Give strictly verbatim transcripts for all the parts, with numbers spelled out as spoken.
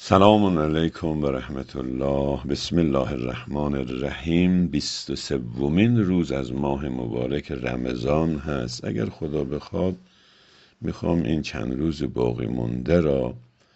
سلام علیکم و رحمت الله. بسم الله الرحمن الرحیم. بیست و سومین روز از ماه مبارک رمضان هست. اگر خدا بخواد میخوام این چند روز باقی مونده را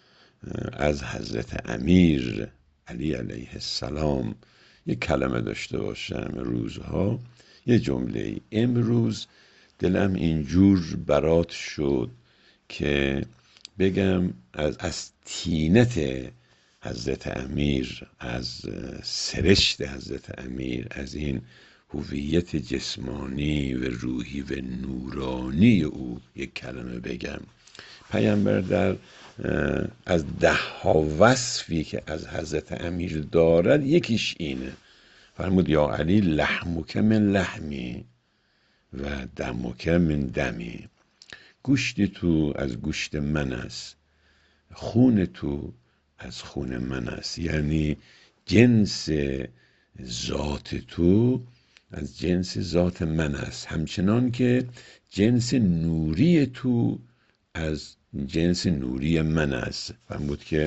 از حضرت امیر علی علیه السلام یک کلمه داشته باشم. روزها یه جمله. امروز دلم اینجور برات شد که بگم از از تینت حضرت امیر، از سرشت حضرت امیر، از این هویت جسمانی و روحی و نورانی او یک کلمه بگم. پیامبر در از ده ها وصفی که از حضرت امیر دارد یکیش اینه. فرمود یا علی لحمک من لحمی و دمک من دمی. گوشت تو از گوشت من است، خون تو از خون من است. یعنی جنس ذات تو از جنس ذات من است، همچنان که جنس نوری تو از جنس نوری من است. فرمود که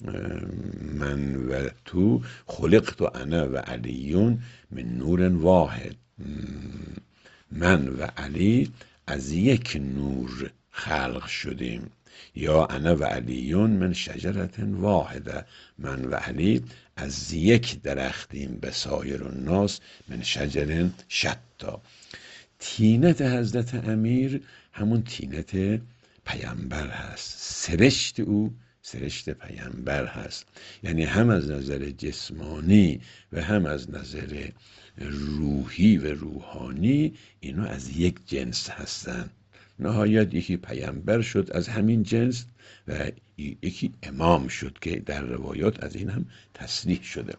من و تو خلقت و انا و علیون من نور واحد. من و علی از یک نور خلق شدیم. یا انا و علیون من شجرت واحده. من و علی از یک درختیم به سایر الناس من شجر شتا. تینت حضرت امیر همون تینت پیامبر هست. سرشت او سرشت پیامبر هست. یعنی هم از نظر جسمانی و هم از نظر روحی و روحانی اینو از یک جنس هستن. نهایت یکی پیامبر شد از همین جنس و یکی امام شد که در روایات از این هم تصریح شده.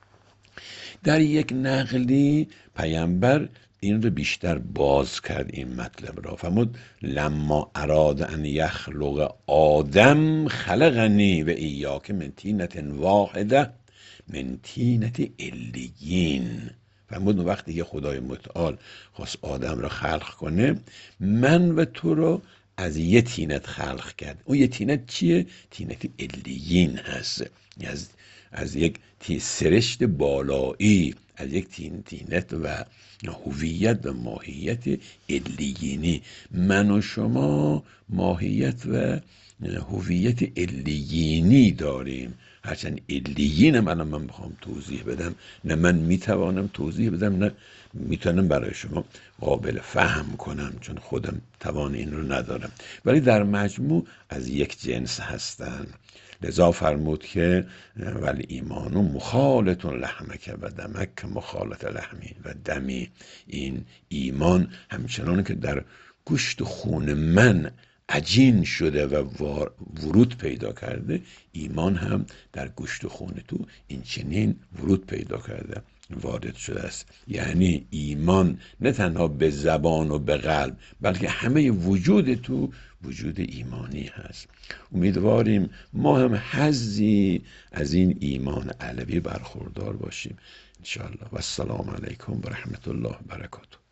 در یک نقلی پیامبر این رو بیشتر باز کرد این مطلب را. فرمود لما اراد ان یخلق آدم خلقنی و ایاک من طینة واحده من طینة علیین. فرمود وقتی که خدای متعال خواست آدم را خلق کنه، من و تو رو از یه طینت خلق کرد. اون یه طینت چیه؟ طینت علیین هست. از از یک سرشت بالایی، از یک تین تینت و هویت و ماهیت علیینی. من و شما ماهیت و هویت علیینی داریم. هرچند علیینم الان من بخوام توضیح بدم، نه من میتوانم توضیح بدم، نه میتونم برای شما قابل فهم کنم، چون خودم توان این رو ندارم. ولی در مجموع از یک جنس هستن. لذا فرمود که ولی ایمانو مخالط لحمک و دمک مخالط لحمی و دمی. این ایمان همچنان که در گوشت و خون من عجین شده و ورود پیدا کرده، ایمان هم در گوشت و خون تو این چنین ورود پیدا کرده، وارد شده است. یعنی ایمان نه تنها به زبان و به قلب، بلکه همه وجود تو وجود ایمانی هست. امیدواریم ما هم حظی از این ایمان علوی برخوردار باشیم انشاءالله. و السلام علیکم و رحمت الله و برکاته.